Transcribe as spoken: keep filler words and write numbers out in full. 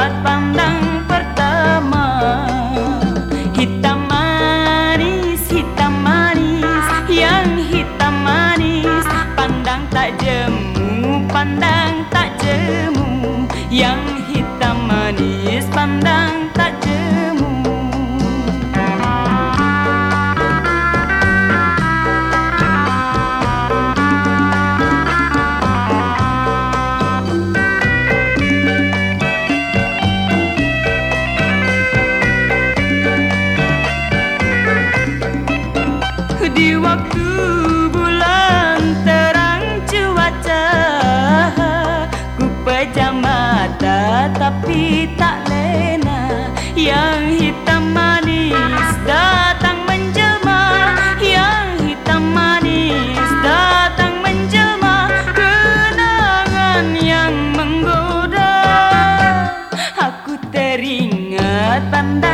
teringat pandang pertama. Hitam manis, hitam manis, yang hitam manis, pandang tak jemu, pandang tak jemu, yang hitam manis, pandang tak jemu. Di waktu bulan terang cuaca, ku pejam mata tapi tak lena. Yang hitam manis datang menjelma, yang hitam manis datang menjelma, kenangan yang menggoda. Aku teringat pandang